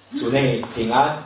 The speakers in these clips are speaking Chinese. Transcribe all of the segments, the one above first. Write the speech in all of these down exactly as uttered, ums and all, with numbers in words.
主内平安，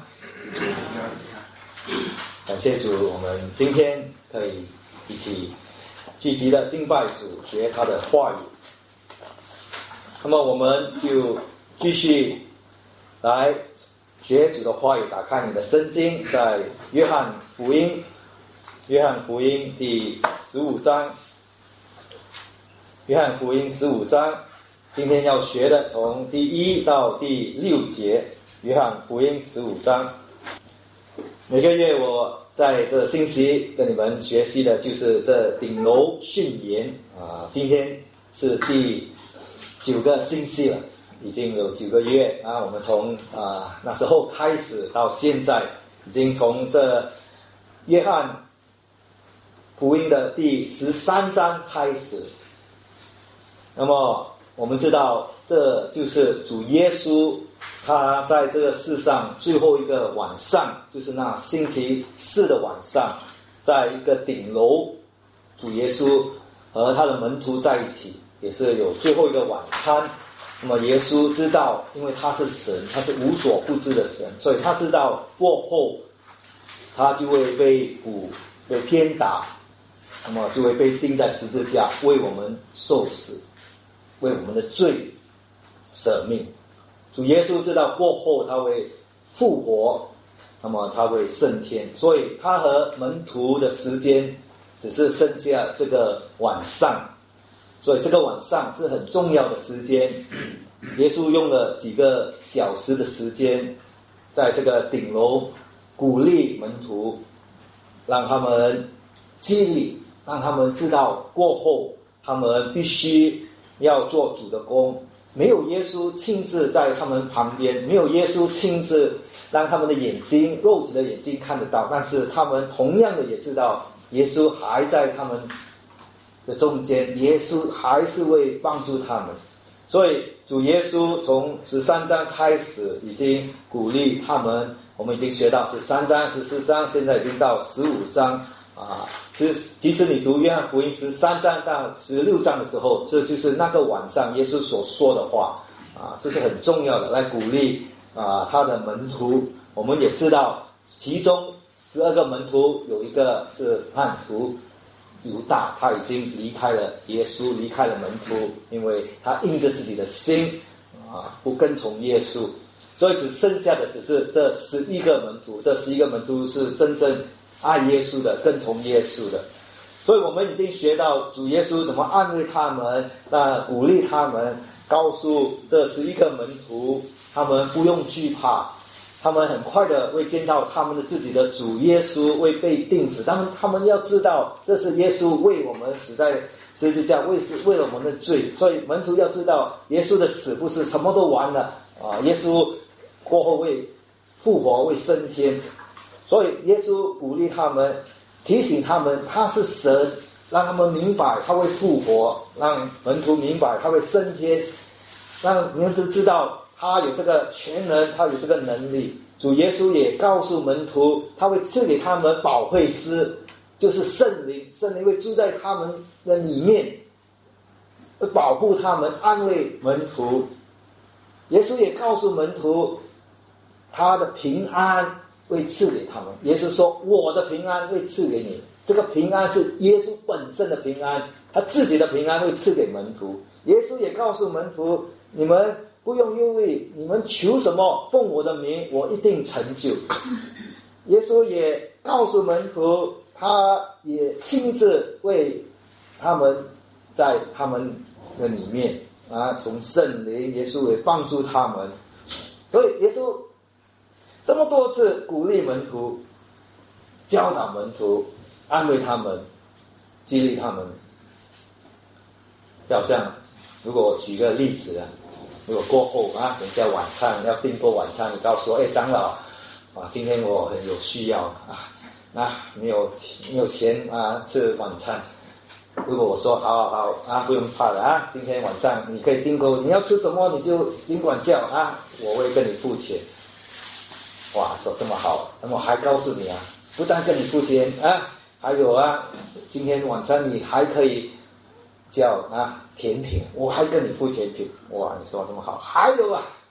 感谢主，我们今天可以一起聚集的敬拜主，学他的话语。那么我们就继续来学主的话语，打开你的圣经，在约翰福音，约翰福音第十五章，约翰福音十五章，今天要学的从第一到第六节，约翰福音十五章。每个月我在这星期跟你们学习的就是这顶楼训言啊，今天是第九个星期了，已经有九个月啊。我们从啊那时候开始到现在，已经从这约翰福音的第十三章开始。那么我们知道，这就是主耶稣他在这个世上最后一个晚上，就是那星期四的晚上，在一个顶楼，主耶稣和他的门徒在一起，也是有最后一个晚餐。那么耶稣知道，因为他是神，他是无所不知的神，所以他知道过后他就会被捕，被鞭打，那么就会被钉在十字架，为我们受死，为我们的罪舍命。主耶稣知道过后他会复活，那么他会升天，所以他和门徒的时间只是剩下这个晚上，所以这个晚上是很重要的时间。耶稣用了几个小时的时间，在这个顶楼鼓励门徒，让他们激励，让他们知道过后他们必须要做主的工。没有耶稣亲自在他们旁边，没有耶稣亲自让他们的眼睛，肉体的眼睛看得到，但是他们同样的也知道耶稣还在他们的中间，耶稣还是会帮助他们。所以主耶稣从十三章开始已经鼓励他们，我们已经学到十三章十四章，现在已经到十五章啊。其实即使你读约翰福音十三章到十六章的时候，这就是那个晚上耶稣所说的话啊，这是很重要的，来鼓励啊他的门徒。我们也知道其中十二个门徒有一个是叛徒犹大，他已经离开了耶稣，离开了门徒，因为他硬着自己的心啊不跟从耶稣，所以只剩下的只是这十一个门徒。这十一个门徒是真正爱耶稣的，跟从耶稣的。所以我们已经学到主耶稣怎么安慰他们，那鼓励他们，告诉这十一个门徒他们不用惧怕，他们很快的会见到他们的自己的主耶稣会被钉死。他们他们要知道这是耶稣为我们死在十字架，为是为了我们的罪。所以门徒要知道耶稣的死不是什么都完了啊，耶稣过后会复活，会升天。所以耶稣鼓励他们，提醒他们他是神，让他们明白他会复活，让门徒明白他会升天，让门徒知道他有这个全能，他有这个能力。主耶稣也告诉门徒，他会赐给他们保惠师，就是圣灵，圣灵会住在他们的里面，会保护他们，安慰门徒。耶稣也告诉门徒，他的平安会赐给他们。耶稣说我的平安会赐给你，这个平安是耶稣本身的平安，他自己的平安会赐给门徒。耶稣也告诉门徒，你们不用忧虑，你们求什么奉我的名，我一定成就。耶稣也告诉门徒，他也亲自为他们在他们的里面啊，从圣灵，耶稣也帮助他们。所以耶稣这么多次鼓励门徒，教导门徒，安慰他们，激励他们。就好像如果我举个例子啊，如果过后啊，等一下晚餐要订过晚餐，你告诉我，哎，长老啊，今天我很有需要啊，那没有没有钱啊吃晚餐。如果我说好好好啊，不用怕的啊，今天晚上你可以订购，你要吃什么你就尽管叫啊，我会跟你付钱。哇，说这么好，那么还告诉你啊，不但跟你付钱啊，还有啊，今天晚餐你还可以叫啊甜品，我还跟你付甜品。哇，你说这么好，还有啊，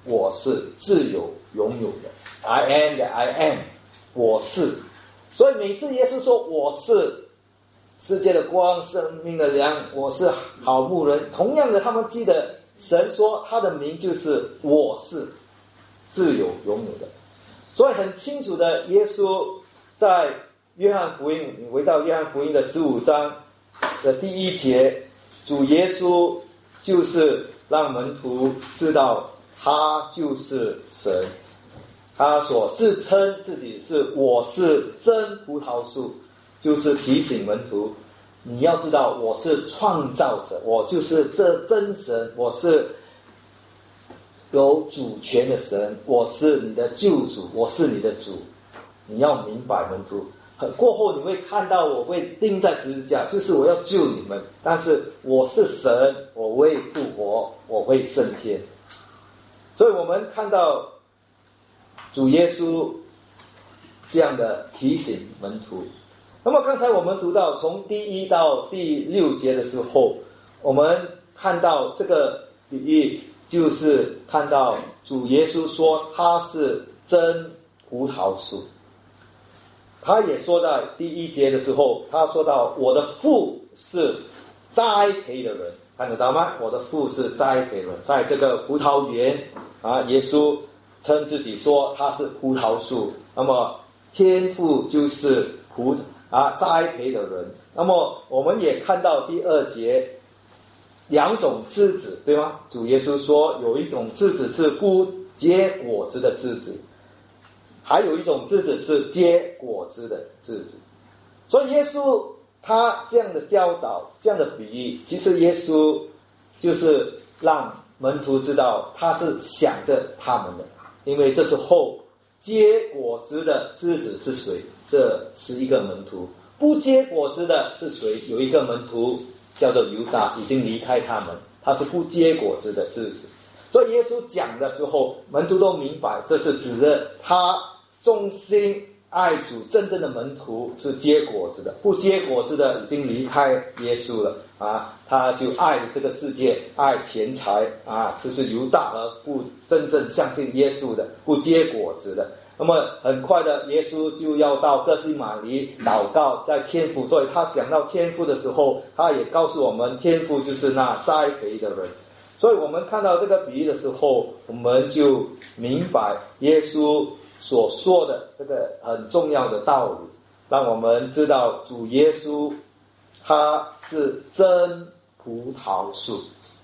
我是自有永有的 I am the I am， 我是。所以每次耶稣说我是世界的光，生命的粮，我是好牧人，同样的他们记得神说他的名就是我是自有永有的。所以很清楚的，耶稣在约翰福音，你回到约翰福音的十五章的第一节，主耶稣就是让门徒知道他就是神，他所自称自己是我是真葡萄树，就是提醒门徒，你要知道我是创造者，我就是这真神，我是有主权的神，我是你的救主，我是你的主。你要明白门徒，过后你会看到我会钉在十字架，就是我要救你们，但是我是神，我会复活，我会升天。所以我们看到主耶稣这样的提醒门徒。那么刚才我们读到从第一到第六节的时候，我们看到这个比喻，就是看到主耶稣说他是真葡萄树。他也说到第一节的时候，他说到我的父是栽培的人，看得到吗？我的父是栽培人，在这个葡萄园啊，耶稣称自己说他是葡萄树，那么天父就是葡啊栽培的人。那么我们也看到第二节两种枝子，对吗？主耶稣说有一种枝子是不结果子的枝子，还有一种枝子是结果子的枝子。所以耶稣他这样的教导，这样的比喻，其实耶稣就是让门徒知道他是想着他们的，因为这时候结果子的枝子是谁？这是一个门徒。不结果子的是谁？有一个门徒叫做犹大，已经离开他们，他是不结果子的枝子。所以耶稣讲的时候，门徒都明白，这是指的他忠心爱主真正的门徒是结果子的，不结果子的已经离开耶稣了啊！他就爱这个世界，爱钱财啊，这是犹大，而不真正相信耶稣的，不结果子的。那么很快的，耶稣就要到各西马尼祷告，在天父，所以他想到天父的时候，他也告诉我们，天父就是那栽培的人。所以我们看到这个比喻的时候，我们就明白耶稣所说的这个很重要的道理，让我们知道主耶稣他是真葡萄树。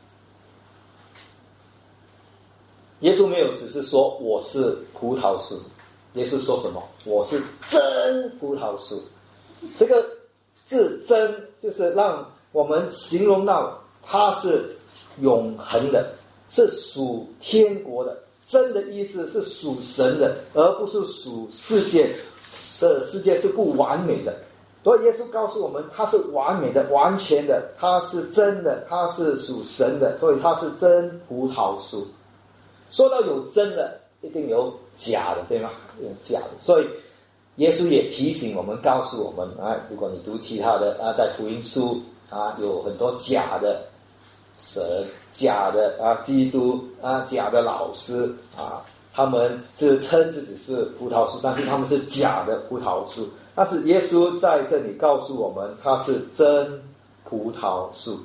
耶稣没有只是说我是葡萄树，耶稣说什么？我是真葡萄树。这个字真就是让我们形容到它是永恒的，是属天国的。真的意思是属神的，而不是属世界。是世界是不完美的，所以耶稣告诉我们他是完美的，完全的，他是真的，他是属神的，所以他是真葡萄树。说到有真的，一定有假的，对吗？有假的，所以耶稣也提醒我们，告诉我们啊，如果你读其他的啊，在福音书啊，有很多假的神，假的啊基督啊，假的老师啊，他们自称自己是葡萄树，但是他们是假的葡萄树。但是耶稣在这里告诉我们，他是真葡萄树。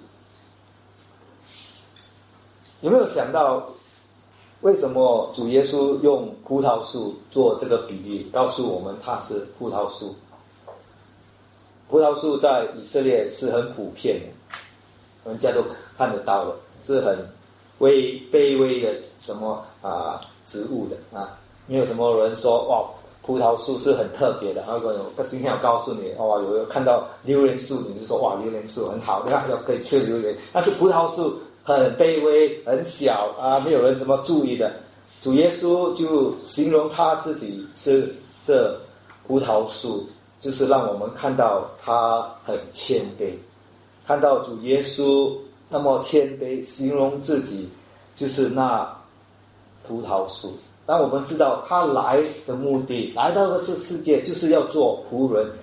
有没有想到为什么主耶稣用葡萄树做这个比喻，告诉我们他是葡萄树？葡萄树在以色列是很普遍的，人家都看得到的，是很微卑微的什么啊植物的啊，没有什么人说哇葡萄树是很特别的。如果有今天我告诉你，哇有有看到榴莲树，你就说哇榴莲树很好，对吧？要可以吃榴莲。但是葡萄树很卑微很小啊，没有人怎么注意的。主耶稣就形容他自己是这葡萄树，就是让我们看到他很谦卑，看到主耶稣那么谦卑，形容自己就是那葡萄树。当我们知道他来的目的，来到这世界就是要做仆人，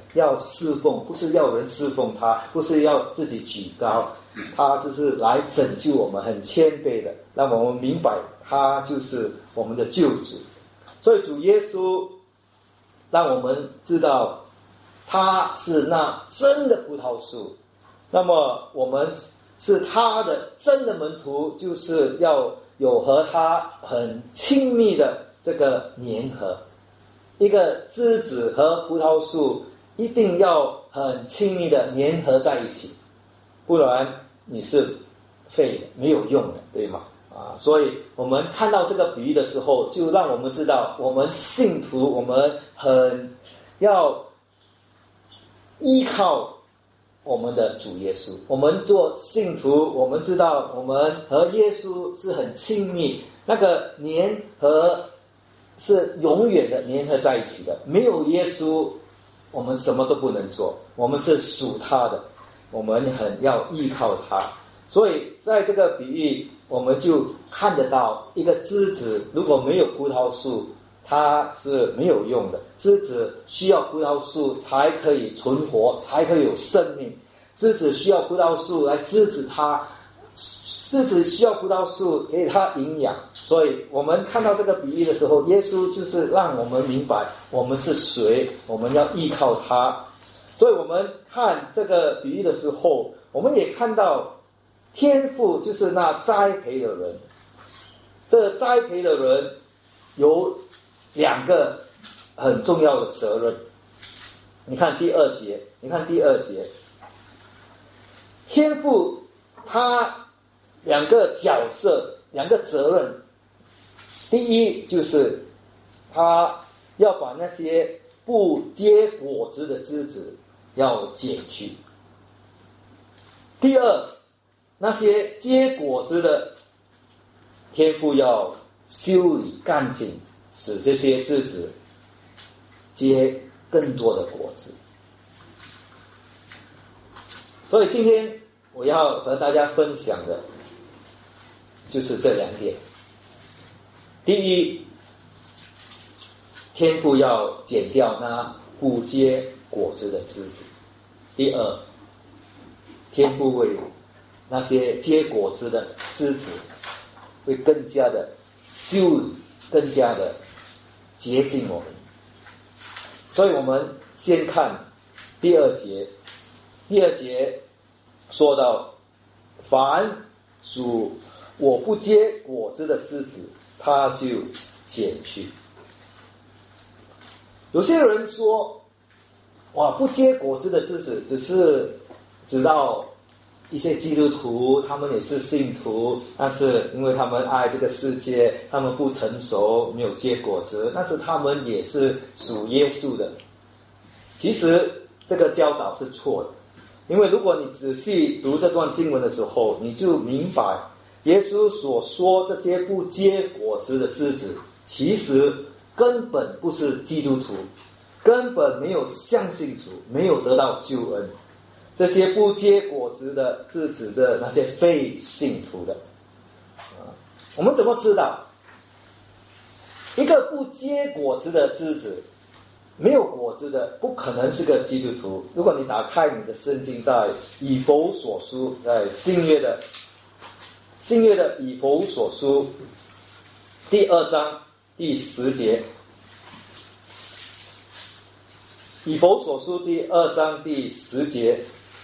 要侍奉，不是要人侍奉他，不是要自己举高，他就是来拯救我们，很谦卑的让我们明白他就是我们的救主。所以主耶稣让我们知道他是那真的葡萄树，那么我们是他的真的门徒，就是要有和他很亲密的这个粘合。一个枝子和葡萄树一定要很亲密的粘合在一起，不然你是废的，没有用的，对吗？啊，所以我们看到这个比喻的时候，就让我们知道，我们信徒，我们很要依靠我们的主耶稣。我们做信徒，我们知道我们和耶稣是很亲密，那个粘合是永远的粘合在一起的。没有耶稣，我们什么都不能做，我们是属他的，我们很要依靠他。所以在这个比喻，我们就看得到一个枝子如果没有葡萄树，它是没有用的。枝子需要葡萄树才可以存活，才可以有生命。枝子需要葡萄树来支持它，枝子需要葡萄树给它营养。所以我们看到这个比喻的时候，耶稣就是让我们明白我们是谁，我们要依靠他。所以我们看这个比喻的时候，我们也看到天父就是那栽培的人。这栽培的人有两个很重要的责任。你看第二节，你看第二节，天父他两个角色，两个责任。第一就是他要把那些不结果子的枝子要剪去。第二，那些结果子的天父要修理干净，使这些枝子结更多的果子。所以今天我要和大家分享的就是这两点。第一，天父要剪掉那不结果子的枝子。第二，天父为那些结果子的枝子会更加的修理，更加的洁净我们。所以我们先看第二节。第二节说到，凡属我不结果子的枝子，他就剪去。有些人说，哇，不结果子的枝子只是指到一些基督徒，他们也是信徒，但是因为他们爱这个世界，他们不成熟，没有结果子，但是他们也是属耶稣的。其实这个教导是错的，因为如果你仔细读这段经文的时候，你就明白耶稣所说这些不结果子的枝子，其实根本不是基督徒，根本没有相信主，没有得到救恩。这些不结果子的是指着那些非信徒的。我们怎么知道一个不结果子的枝子，没有果子的不可能是个基督徒？如果你打开你的圣经，在以弗所书，在新约的新约的以弗所书第二章第十节，以弗所书第二章第十节，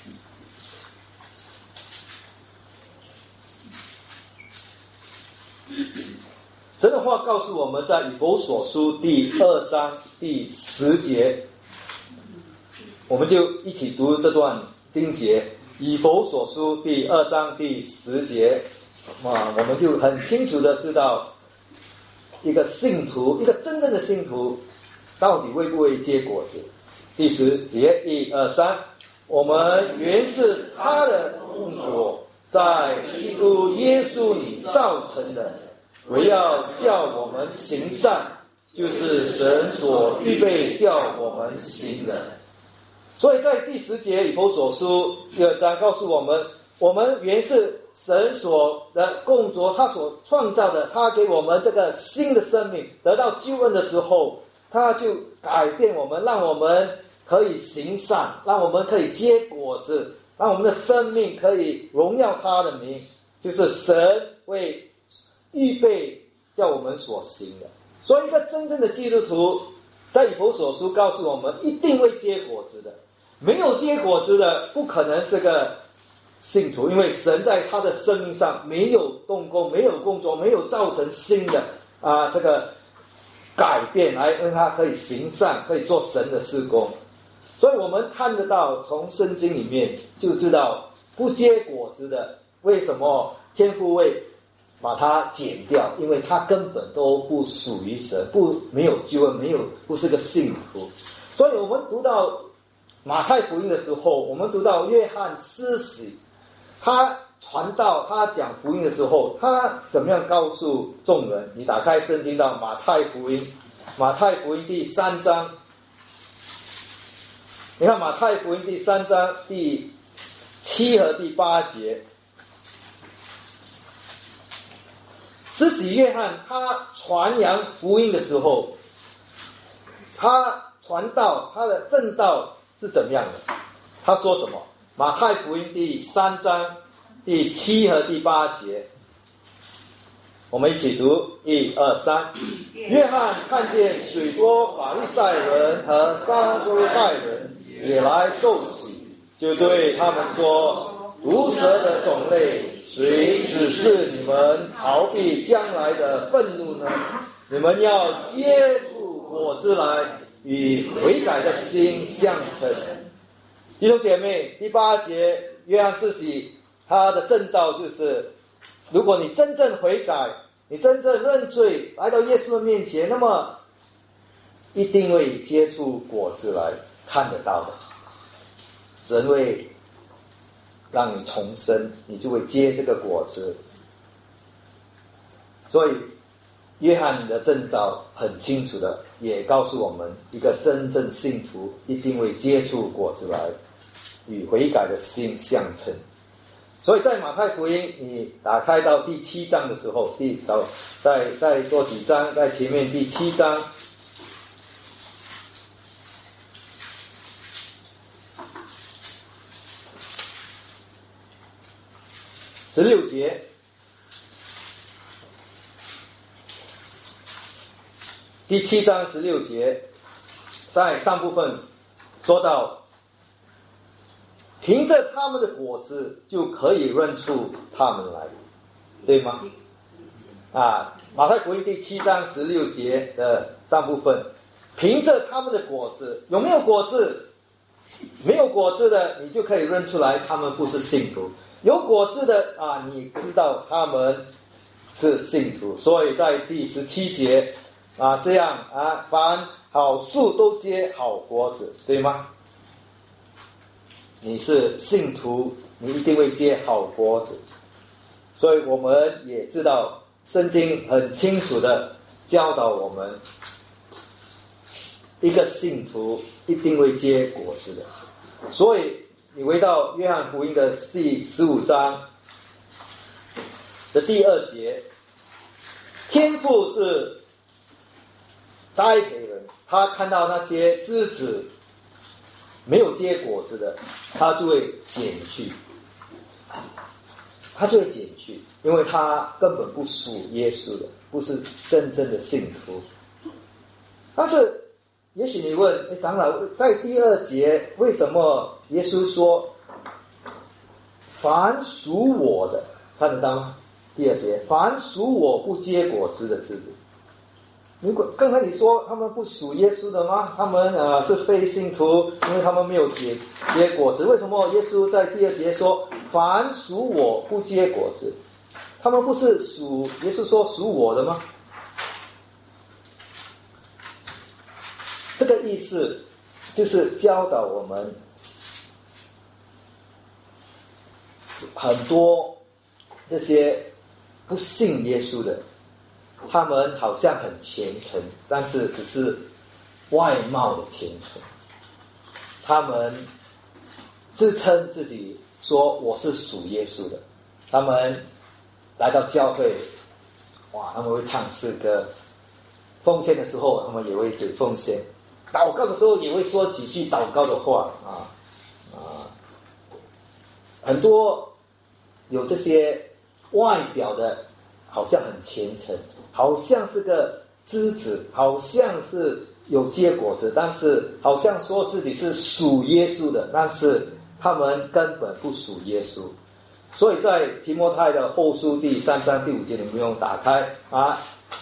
神的话告诉我们，在以弗所书第二章第十节，我们就一起读这段经节。以弗所书第二章第十节，啊，我们就很清楚的知道，一个信徒，一个真正的信徒，到底会不会结果子？第十节，一二三，我们原是他的工作，在基督耶稣里造成的，为要叫我们行善，就是神所预备叫我们行的。所以在第十节以弗所书第二章告诉我们，我们原是神所的工作，他所创造的，他给我们这个新的生命，得到救恩的时候，他就改变我们，让我们可以行善，让我们可以结果子，让我们的生命可以荣耀他的名，就是神为预备叫我们所行的。所以一个真正的基督徒，在以弗所书告诉我们，一定会结果子的。没有结果子的，不可能是个信徒，因为神在他的生命上没有动工，没有工作，没有造成新的啊这个改变，来让他可以行善，可以做神的事工。所以我们看得到，从圣经里面就知道，不结果子的，为什么天父会把它剪掉？因为他根本都不属于神，不没有救恩，没有不是个信徒。所以我们读到马太福音的时候，我们读到约翰施洗，他传道，他讲福音的时候，他怎么样告诉众人？你打开圣经到马太福音，马太福音第三章，你看马太福音第三章第七和第八节。施洗约翰他传扬福音的时候，他传道，他的正道是怎么样的？他说什么？马太福音第三章第七和第八节，我们一起读，一二三。约翰看见许多法利赛人和撒都该人也来受洗，就对他们说：毒蛇的种类，谁指示你们逃避将来的愤怒呢？你们要结出果子来，与悔改的心相称。弟兄姐妹，第八节约翰施洗，他的正道就是，如果你真正悔改，你真正认罪，来到耶稣的面前，那么一定会结出果子来，看得到的。神会让你重生，你就会结这个果子。所以约翰的正道很清楚的也告诉我们，一个真正信徒一定会结出果子来，与悔改的心相称。所以在马太福音你打开到第七章的时候，第早再再多几章，在前面第七章十六节，第七章十六节，在上部分说到，凭着他们的果子就可以认出他们来，对吗？啊，马太福音第七章十六节的上部分，凭着他们的果子，有没有果子？没有果子的，你就可以认出来他们不是信徒。有果子的啊，你知道他们是信徒。所以在第十七节啊，这样啊，凡好树都结好果子，对吗？你是信徒，你一定会结好果子。所以我们也知道，圣经很清楚的教导我们，一个信徒一定会结果子的。所以你回到约翰福音的第十五章的第二节，天父是栽培人，他看到那些枝子没有结果子的，他就会剪去，他就会剪去，因为他根本不属耶稣的，不是真正的信徒。但是也许你问，诶，长老，在第二节为什么耶稣说凡属我的，看得到吗？第二节，凡属我不结果子的枝子。如果刚才你说他们不属耶稣的吗？他们呃是非信徒，因为他们没有结结果子。为什么耶稣在第二节说凡属我不结果子？他们不是属耶稣说属我的吗？这个意思就是教导我们，很多这些不信耶稣的，他们好像很虔诚，但是只是外貌的虔诚。他们自称自己说我是属耶稣的，他们来到教会，哇，他们会唱诗歌，奉献的时候他们也会给奉献， 祷告的时候也会说几句祷告的话啊啊，很多有这些外表的，好像很虔诚，好像是个枝子，好像是有结果子，但是好像说自己是属耶稣的，但是他们根本不属耶稣。所以在提摩太的后书第三章第五节，你们不用打开啊。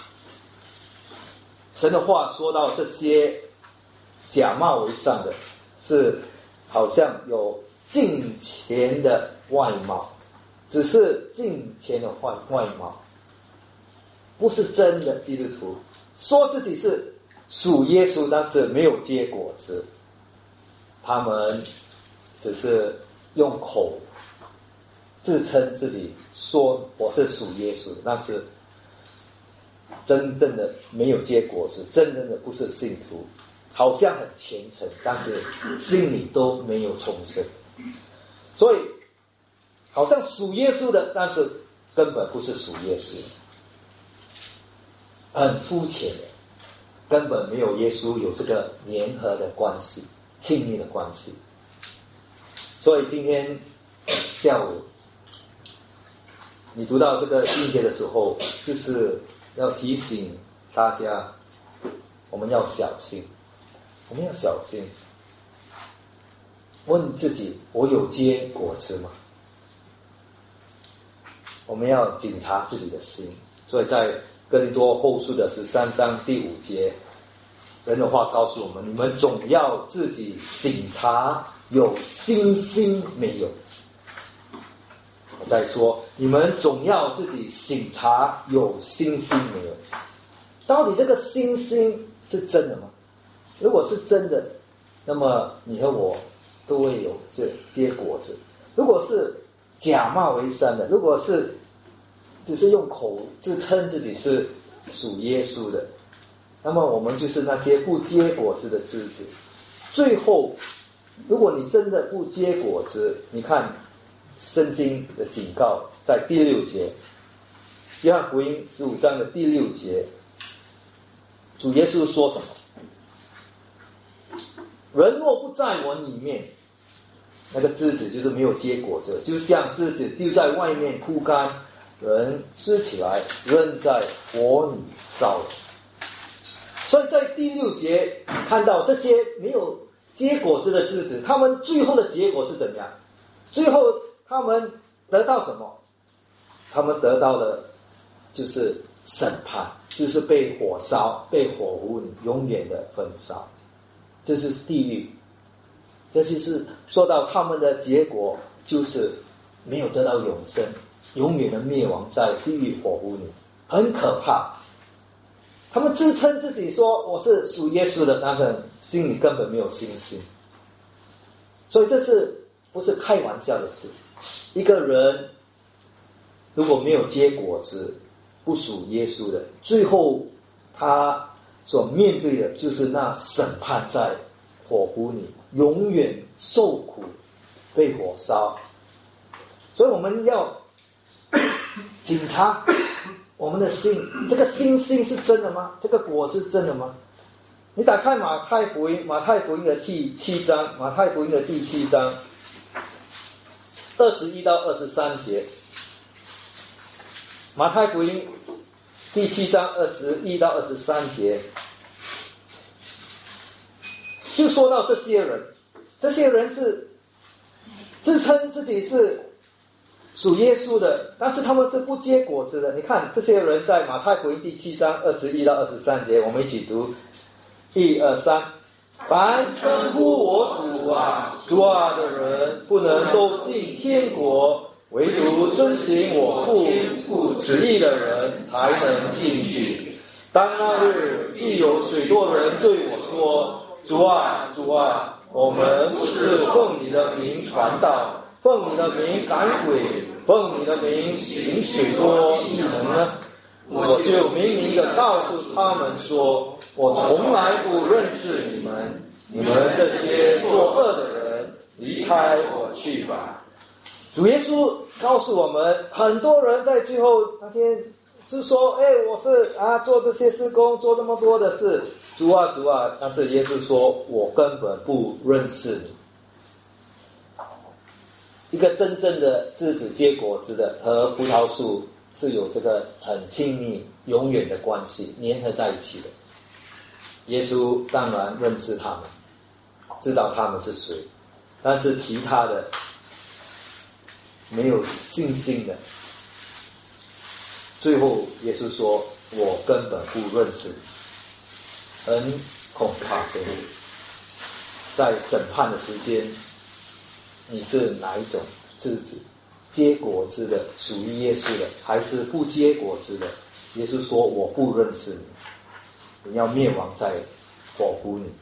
神的话说到这些假冒为善的，是好像有敬虔的外貌，只是敬虔的外外貌，不是真的基督徒，说自己是属耶稣，但是没有结果子。他们只是用口自称自己说我是属耶稣的，但是真正的没有结果子，真正的不是信徒，好像很虔诚，但是心里都没有重生。所以好像属耶稣的，但是根本不是属耶稣，很肤浅的，根本没有耶稣有这个联合的关系，亲密的关系。所以今天下午你读到这个经节的时候，就是要提醒大家，我们要小心，我们要小心，问自己：我有结果子吗？我们要检查自己的心。所以在哥林多后书的十三章第五节，神的话告诉我们：你们总要自己省察有信心没有。我再说，你们总要自己省察有信心没有。到底这个信心是真的吗？如果是真的，那么你和我都会有这结果子。如果是假冒为善的，如果是只是用口自称自己是属耶稣的，那么我们就是那些不结果子的枝子。最后如果你真的不结果子，你看圣经的警告在第六节，约翰福音十五章的第六节，主耶稣说什么？人若不在我里面，那个枝子就是没有结果子，就像枝子丢在外面枯干，人拾起来扔在火里烧了。所以在第六节看到这些没有结果子的枝子，他们最后的结果是怎样？最后他们得到什么？他们得到的就是审判，就是被火烧，被火湖里永远的焚烧，这是地狱。这就是说到他们的结果，就是没有得到永生，永远的灭亡在地狱火湖里，很可怕。他们自称自己说我是属耶稣的，但是心里根本没有信心。所以这是不是开玩笑的事？一个人如果没有结果子，不属耶稣的，最后他所面对的就是那审判在火湖里，永远受苦，被火烧。所以我们要检查我们的心，这个信心是真的吗？这个果是真的吗？你打开马太福音，马太福音的第七章，马太福音的第七章二十一到二十三节，马太福音第七章二十一到二十三节，就说到这些人，这些人是自称自己是属耶稣的，但是他们是不结果子的。你看这些人在马太福音第七章二十一到二十三节，我们一起读，一二三。凡称呼我主啊主啊的人，不能都进天国，唯独遵行我父旨意的人才能进去。当那日，必有许多人对我说：主啊主啊，我们不是奉你的名传道，奉你的名赶鬼，奉你的名行许多异能呢？我就明明的告诉他们说，我从来不认识你们，你们这些作恶的人，离开我去吧。主耶稣告诉我们，很多人在最后那天就说，哎，我是啊做这些事工，做这么多的事， 主啊主啊，但是耶稣说我根本不认识你。一个真正的枝子结果子的和葡萄树是有这个很亲密永远的关系，粘合在一起的。耶稣当然认识他们，知道他们是谁，但是其他的没有信心的，最后耶稣说我根本不认识你。很恐怕的，在审判的时间，你是哪一种枝子？结果子的属于耶稣的，还是不结果子的？耶稣说我不认识你，你要灭亡在火湖里。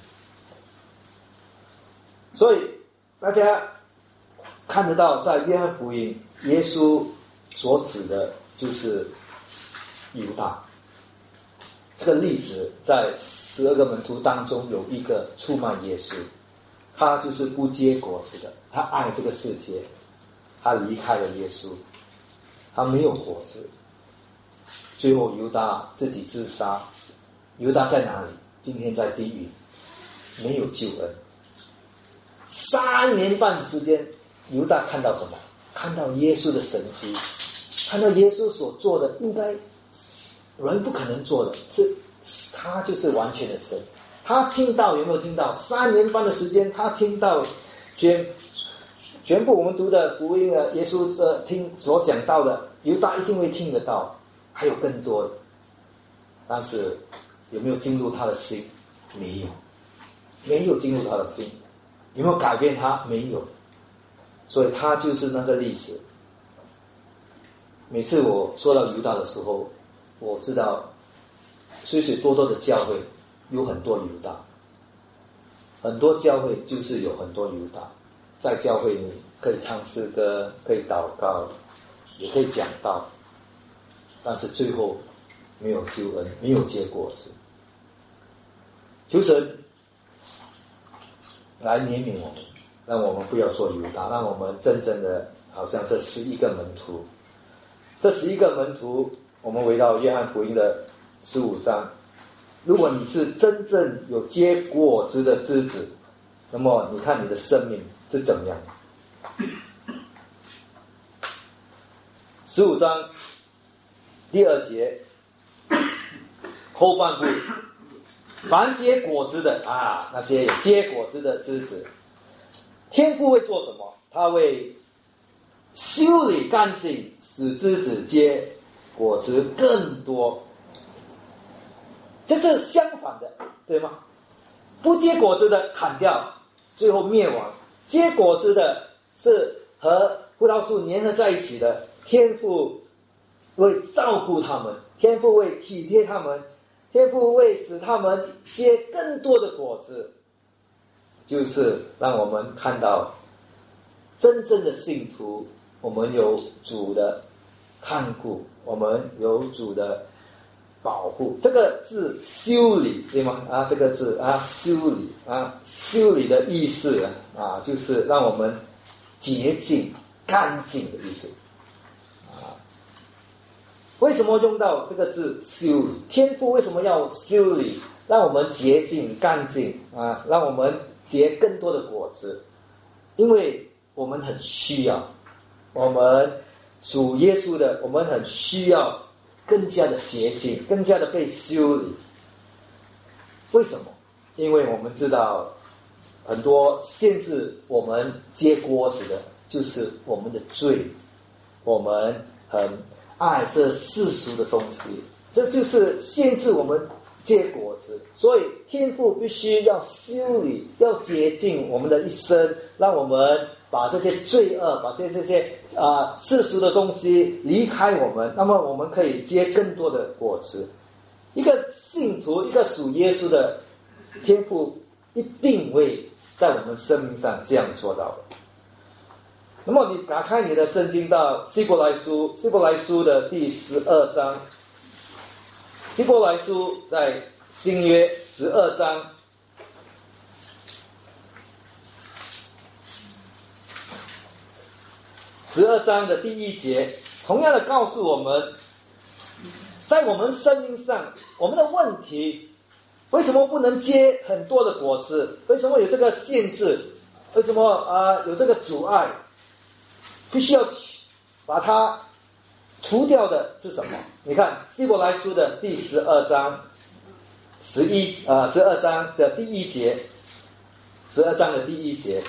所以大家看得到，在约翰福音，耶稣所指的就是犹大。这个例子在十二个门徒当中有一个出卖耶稣，他就是不结果子的，他爱这个世界，他离开了耶稣，他没有果子，最后犹大自己自杀。犹大在哪里？今天在地狱，没有救恩。三年半时间，犹大看到什么？看到耶稣的神迹，看到耶稣所做的应该人不可能做的，是他就是完全的神。他听到，有没有听到？三年半的时间，他听到全全部我们读的福音的耶稣呃听所讲到的，犹大一定会听得到，还有更多的。但是有没有进入他的心？没有，没有进入他的心。有没有改变他？没有。所以他就是那个例子。每次我说到犹大的时候，我知道许许多多的教会有很多犹大，很多教会就是有很多犹大。在教会里可以唱诗歌，可以祷告，也可以讲道，但是最后没有救恩，没有结果子。求神来怜悯我们，让我们不要做犹大，让我们真正的好像这十一个门徒。这十一个门徒，我们回到约翰福音的十五章，如果你是真正有结果子的枝子，那么你看你的生命是怎么样的？十五章第二节后半部，凡结果子的啊，那些有结果子的枝子，天父会做什么？他会修理干净，使枝子结果子更多。这是相反的，对吗？不结果子的砍掉，最后灭亡；结果子的是和葡萄树粘合在一起的，天父会照顾他们，天父会体贴他们，天父会使他们结更多的果子。就是让我们看到真正的信徒，我们有主的看顾，我们有主的保护。这个字修理，对吗？啊，这个字啊，修理啊，修理的意思啊，就是让我们洁净、干净的意思啊。为什么用到这个字修理？天父为什么要修理，让我们洁净、干净啊，让我们结更多的果子？因为我们很需要，我们属耶稣的，我们很需要更加的洁净，更加的被修理。为什么？因为我们知道很多限制我们结果子的就是我们的罪，我们很爱这世俗的东西，这就是限制我们结果子。所以天父必须要修理，要洁净我们的一生，让我们把这些罪恶，把这些这些啊、呃、世俗的东西离开我们，那么我们可以结更多的果子。一个信徒，一个属耶稣的，天父一定会在我们生命上这样做到的。那么你打开你的圣经到希伯来书，希伯来书的第十二章，希伯来书在新约十二章十二章的第一节，同样的告诉我们，在我们生命上，我们的问题为什么不能结很多的果子？为什么有这个限制？为什么啊、呃、有这个阻碍？必须要把它除掉的是什么？你看希伯来书的第十二章十一啊十二章的第一节，十二章的第一节。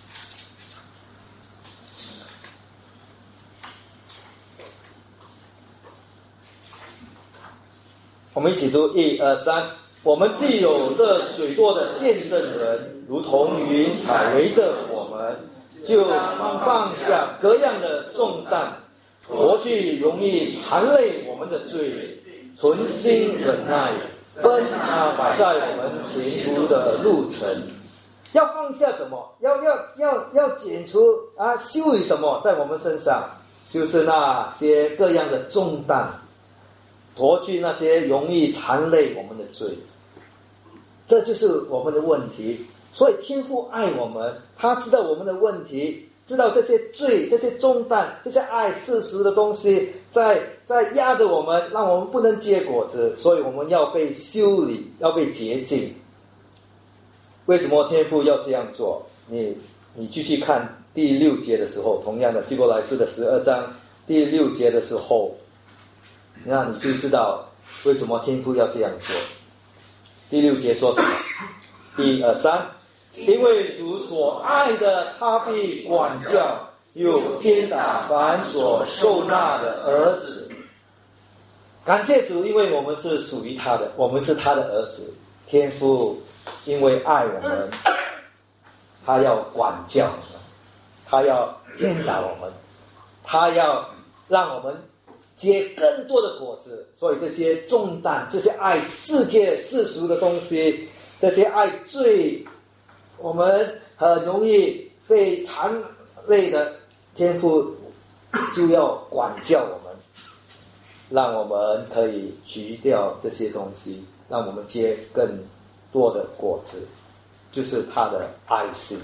我们一起读一二三。我们既有这许多的见证人，如同云彩围着我们，就放下各样的重担，脱去容易缠累我们的罪，存心忍耐，奔那摆在我们前途的路程。要放下什么？要要要要剪除啊，修理什么？在我们身上，就是那些各样的重担，脱去那些容易缠累我们的罪。这就是我们的问题。所以天父爱我们，他知道我们的问题，知道这些罪、这些重担、这些爱世俗的东西在在压着我们，让我们不能结果子，所以我们要被修理，要被洁净。为什么天父要这样做？你你继续看第六节的时候，同样的希伯来书的十二章第六节的时候，那你就知道为什么天父要这样做。第六节说什么？一二三，因为主所爱的，他必管教，又鞭打凡所受纳的儿子。感谢主，因为我们是属于他的，我们是他的儿子。天父因为爱我们，他要管教我们，他要鞭打我们，他要让我们结更多的果子。所以这些重担，这些爱世界世俗的东西，这些爱罪，我们很容易被缠累的，天父就要管教我们，让我们可以除掉这些东西，让我们结更多的果子，就是他的爱心。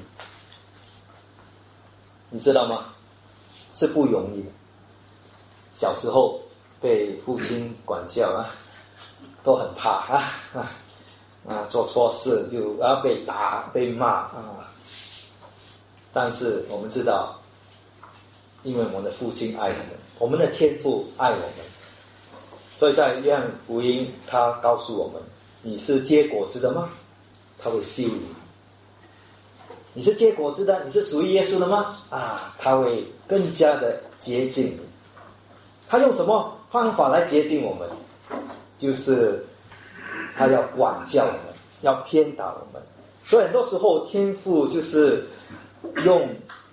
你知道吗？是不容易的。小时候被父亲管教啊，都很怕啊啊啊！做错事就要被打被骂啊。但是我们知道，因为我们的父亲爱我们，我们的天父爱我们，所以在约翰福音，他告诉我们：你是结果子的吗？他会修理。你是结果子的，你是属于耶稣的吗？啊，他会更加的接近你。他用什么方法来接近我们？就是他要管教我们，要偏打我们。所以很多时候天父就是用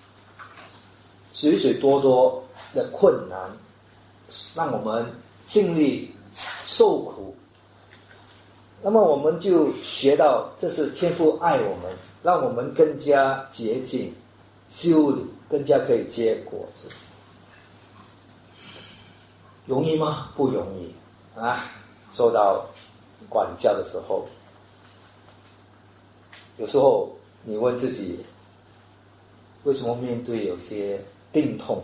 许许多多的困难，让我们经历受苦。那么我们就学到，这是天父爱我们，让我们更加洁净、修理，更加可以结果子。容易吗？不容易啊！受到管教的时候，有时候你问自己，为什么面对有些病痛，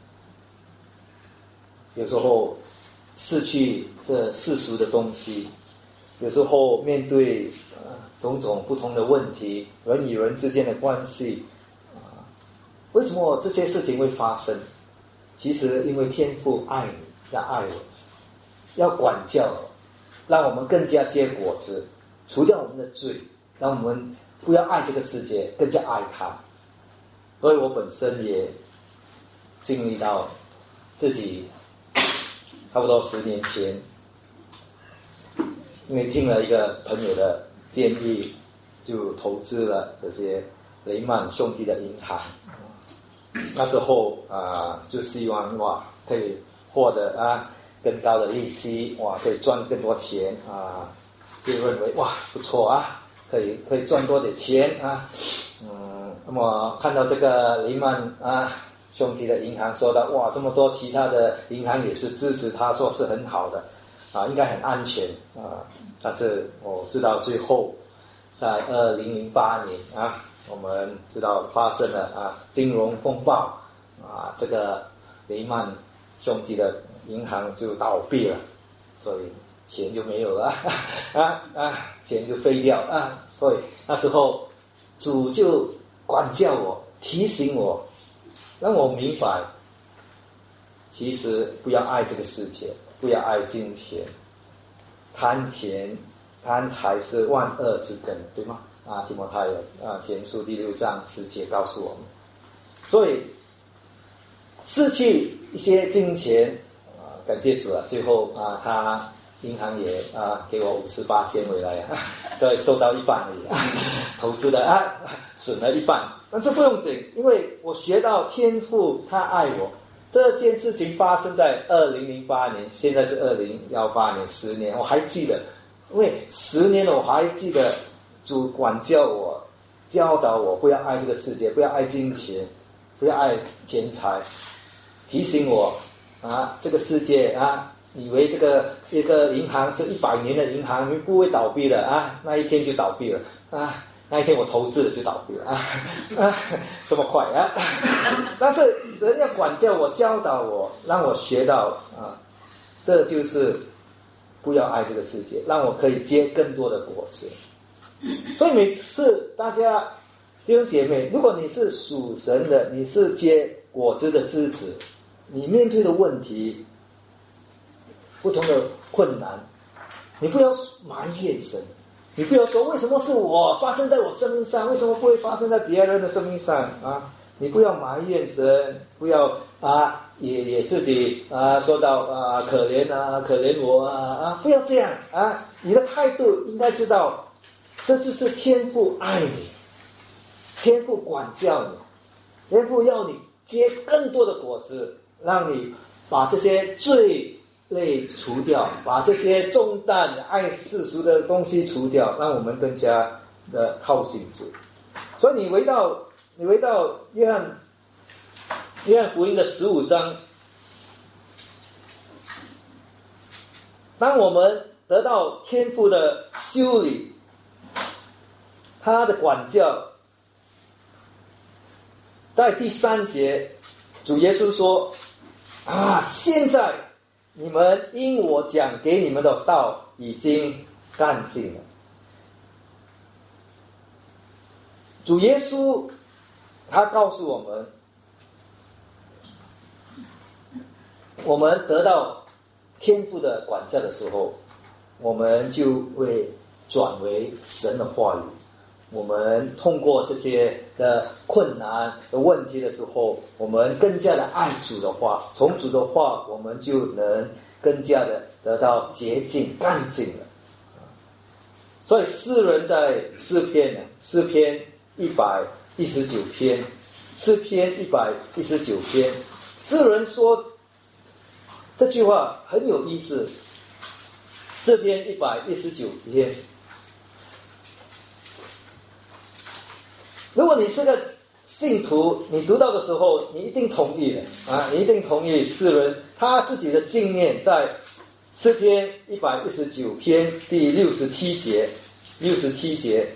有时候失去这世俗的东西，有时候面对、呃、种种不同的问题，人与人之间的关系、呃、为什么这些事情会发生？其实因为天父爱你，要爱我，要管教我，让我们更加结果子，除掉我们的罪，让我们不要爱这个世界，更加爱他。所以我本身也经历到自己差不多十年前，因为听了一个朋友的建议，就投资了这些雷曼兄弟的银行。那时候啊、呃，就希望哇可以获得啊更高的利息，哇可以赚更多钱啊，就认为哇不错啊，可以可以赚多点钱啊。嗯，那么看到这个雷曼啊兄弟的银行说的哇这么多其他的银行也是支持他，说是很好的啊，应该很安全啊。但是我知道最后在二零零八年啊，我们知道发生了啊金融风暴啊，这个雷曼兄弟的银行就倒闭了，所以钱就没有了啊啊，钱就废掉啊。所以那时候主就管教我，提醒我，让我明白，其实不要爱这个世界，不要爱金钱，贪钱贪财是万恶之根，对吗？啊，提摩太啊前书第六章十节告诉我们，所以失去一些金钱啊，感谢主啊，最后啊，他银行也啊给我五十八仙回来啊，所以收到一半而已啊，投资的啊损了一半，但是不用紧，因为我学到天父他爱我。这件事情发生在二零零八年，现在是二零一八年，十年我还记得，因为十年了我还记得主管教我，教导我不要爱这个世界，不要爱金钱，不要爱钱财，提醒我啊，这个世界啊，以为这个一个银行是一百年的银行不会倒闭的啊，那一天就倒闭了啊。那一天我投资了就倒闭了啊啊，这么快啊！但是神要管教我，教导我，让我学到啊，这就是不要爱这个世界，让我可以结更多的果子。所以每次大家弟兄姐妹，如果你是属神的，你是结果子的枝子，你面对的问题不同的困难，你不要埋怨神。你不要说为什么是我发生在我生命上，为什么不会发生在别人的生命上啊？你不要埋怨神，不要啊也也自己啊说到啊可怜啊可怜我啊啊，不要这样啊！你的态度应该知道，这就是天父爱你，天父管教你，天父要你结更多的果子，让你把这些罪类除掉，把这些重担爱世俗的东西除掉，让我们更加的靠近主。所以你回到你回到约翰约翰福音的十五章，当我们得到天父的修理，他的管教，在第三节主耶稣说啊，现在你们因我讲给你们的道已经干净了。主耶稣他告诉我们，我们得到天父的管教的时候，我们就会转为神的话语。我们通过这些的困难的问题的时候，我们更加的爱主的话，从主的话我们就能更加的得到洁净干净了。所以诗人在诗篇呢，诗篇一百一十九篇，诗篇一百一十九篇，诗人说这句话很有意思。诗篇一百一十九篇，如果你是个信徒，你读到的时候，你一定同意的啊！你一定同意诗人他自己的经验，在诗篇一百一十九篇第六十七节，六十七节，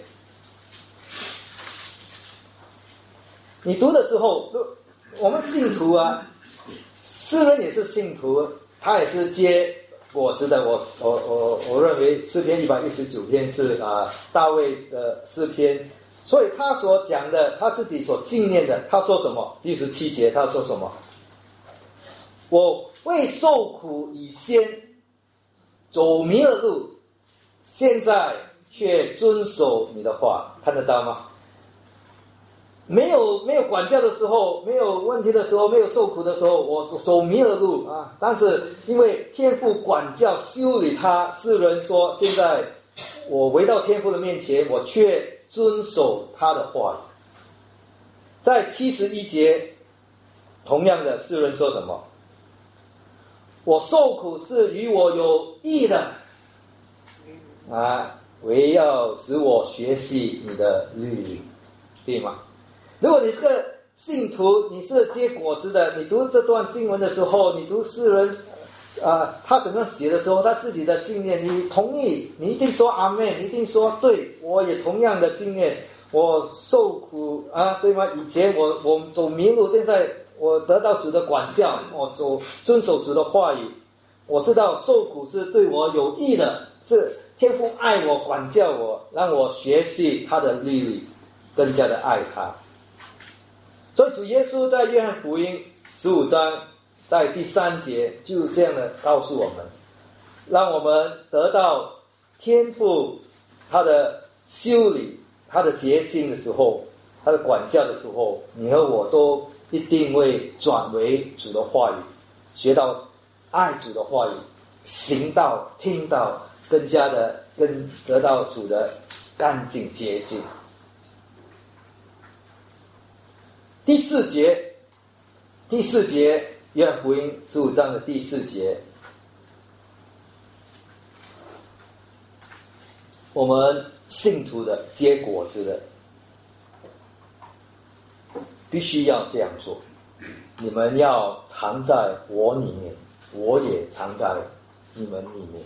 你读的时候，我们信徒啊，诗人也是信徒，他也是结果子的。我我我我认为诗篇一百一十九篇是啊大卫的诗篇。所以他所讲的，他自己所纪念的，他说什么？第十七节他说什么？我为受苦以先走迷了路，现在却遵守你的话，看得到吗？没有没有管教的时候，没有问题的时候，没有受苦的时候，我走迷了路啊！但是因为天父管教修理他，诗人说，现在我回到天父的面前，我却遵守他的话语。在七十一节，同样的诗人说什么？我受苦是与我有益的啊，唯要使我学习你的律例，对吗？如果你是个信徒，你是结果子的，你读这段经文的时候，你读诗人啊，他怎么写的时候，他自己的经验，你同意，你一定说阿们，你一定说对，我也同样的经验，我受苦啊，对吗？以前我我走迷路，现在我得到主的管教，我走遵守主的话语， 我知道受苦是对我有益的，是天父爱我，管教我，让我学习他的律例，更加的爱他。所以主耶稣在约翰福音十五章在第三节就这样的告诉我们，让我们得到天父他的修理，他的洁净的时候，他的管教的时候，你和我都一定会转为主的话语，学到爱主的话语，行道听到，更加的跟得到主的干净洁净。第四节，第四节约翰福音十五章的第四节，我们信徒的结果子的必须要这样做，你们要藏在我里面，我也藏在你们里面。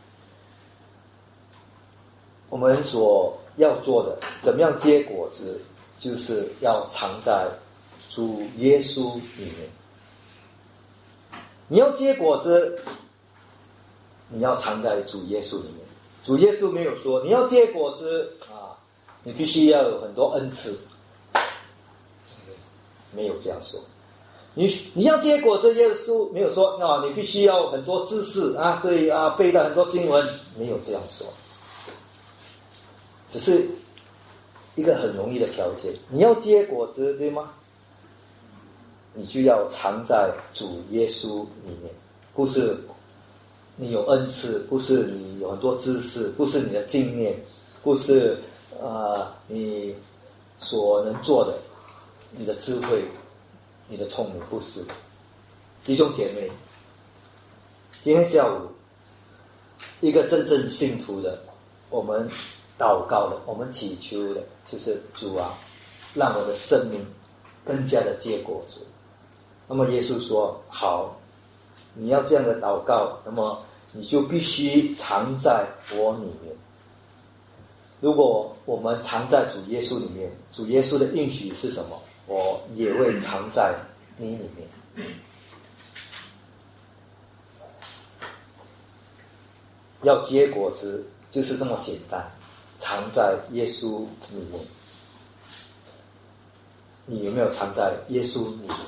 我们所要做的，怎么样结果子，就是要藏在主耶稣里面。你要结果子，你要藏在主耶稣里面。主耶稣没有说你要结果子啊，你必须要有很多恩赐，没有这样说。你你要结果子，耶稣没有说啊，你必须要很多知识啊，对啊，背到很多经文，没有这样说。只是一个很容易的条件，你要结果子，对吗？你就要藏在主耶稣里面，不是你有恩赐，不是你有很多知识，不是你的经验，不是呃你所能做的，你的智慧，你的聪明，不是。弟兄姐妹，今天下午一个真正信徒的，我们祷告的，我们祈求的，就是主啊，让我的生命更加的结果子。那么耶稣说，好，你要这样的祷告，那么你就必须藏在我里面。如果我们藏在主耶稣里面，主耶稣的应许是什么？我也会藏在你里面。要结果子就是这么简单，藏在耶稣里面。你有没有藏在耶稣里面？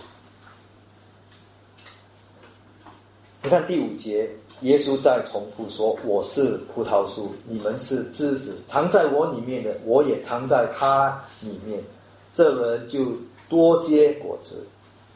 你看第五节，耶稣再重复说，我是葡萄树，你们是枝子，藏在我里面的，我也藏在他里面，这人就多结果子。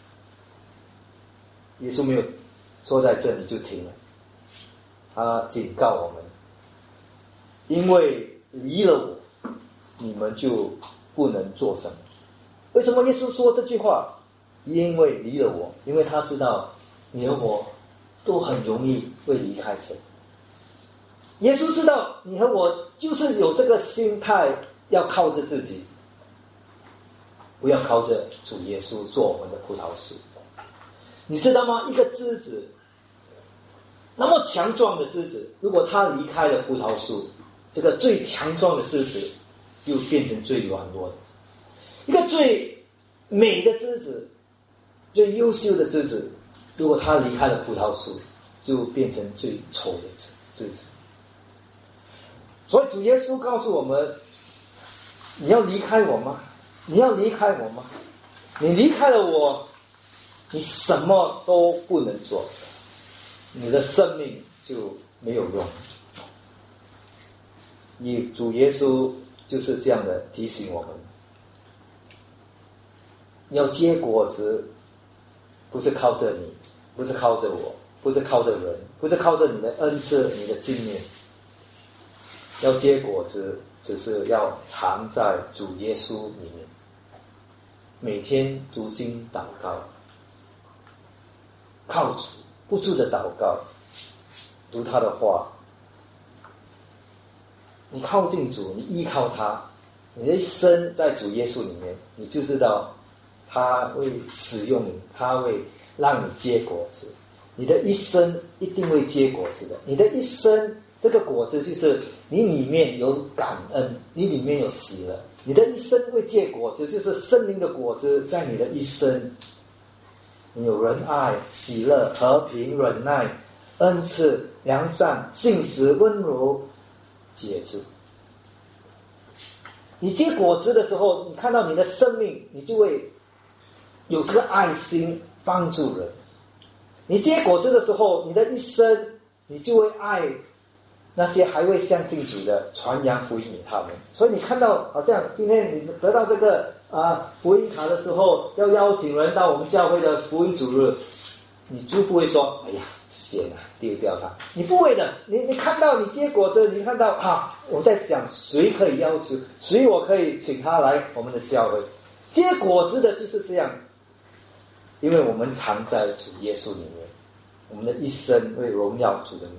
耶稣没有说在这里就停了，他警告我们，因为离了我，你们就不能做什么。为什么耶稣说这句话？因为离了我，因为他知道你和我都很容易会离开神。耶稣知道你和我就是有这个心态，要靠着自己，不要靠着主耶稣做我们的葡萄树。你知道吗？一个枝子那么强壮的枝子，如果它离开了葡萄树，这个最强壮的枝子又变成最软弱的枝子。一个最美的枝子，最优秀的枝子，如果它离开了葡萄树，就变成最丑的枝子。所以主耶稣告诉我们，你要离开我吗？你要离开我吗？你离开了我，你什么都不能做，你的生命就没有用。你主耶稣就是这样的提醒我们，要结果子，不是靠着你，不是靠着我，不是靠着人，不是靠着你的恩赐，你的经验。要结果子，只是要藏在主耶稣里面，每天读经祷告，靠主不住的祷告，读他的话。你靠近主，你依靠他，你的一生在主耶稣里面，你就知道他会使用你，他会让你结果子。你的一生一定会结果子的。你的一生，这个果子就是你里面有感恩，你里面有喜乐。你的一生会结果子，就是生命的果子在你的一生。你有仁爱、喜乐、和平、忍耐、 恩赐、良善、信实、温柔、节制。你结果子的时候，你看到你的生命，你就会有这个爱心帮助人。你结果子的时候，你的一生你就会爱那些还未相信主的，传扬福音给他们。所以你看到好像今天你得到这个啊福音卡的时候，要邀请人到我们教会的福音主日，你就不会说哎呀闲啊丢掉它，你不会的。你你看到你结果子，你看到啊，我在想谁可以要求，谁我可以请他来我们的教会。结果子的就是这样，因为我们常在主耶稣里面，我们的一生会荣耀主的名。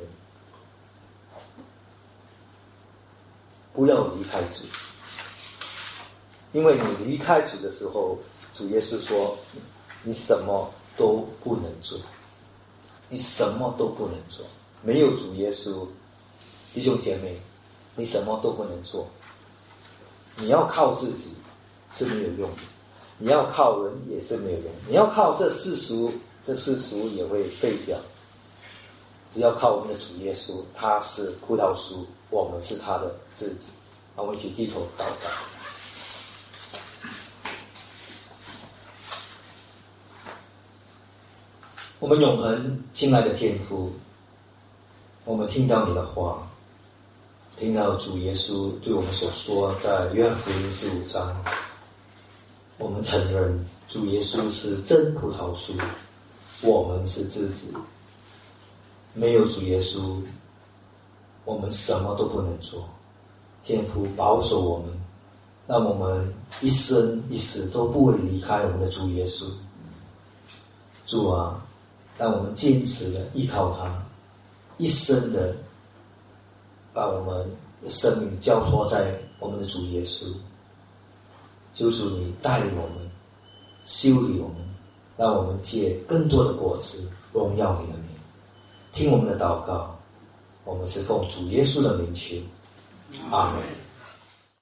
不要离开主，因为你离开主的时候，主耶稣说你什么都不能做，你什么都不能做。没有主耶稣，弟兄姐妹，你什么都不能做。你要靠自己是没有用的，你要靠人也是没有用的，你要靠这世俗，这世俗也会废掉。只要靠我们的主耶稣，他是葡萄树，我们是他的枝子。我们一起低头祷告。我们永恒亲爱的天父，我们听到你的话，听到主耶稣对我们所说，在约翰福音十五章，我们承认主耶稣是真葡萄树，我们是枝子。没有主耶稣，我们什么都不能做。天父保守我们，让我们一生一世都不会离开我们的主耶稣。主啊，让我们坚持的依靠他，一生的把我们的生命交托在我们的主耶稣。求主你带领我们，修理我们，让我们结更多的果子，荣耀你的名。听我们的祷告，我们是奉主耶稣的名求，阿们。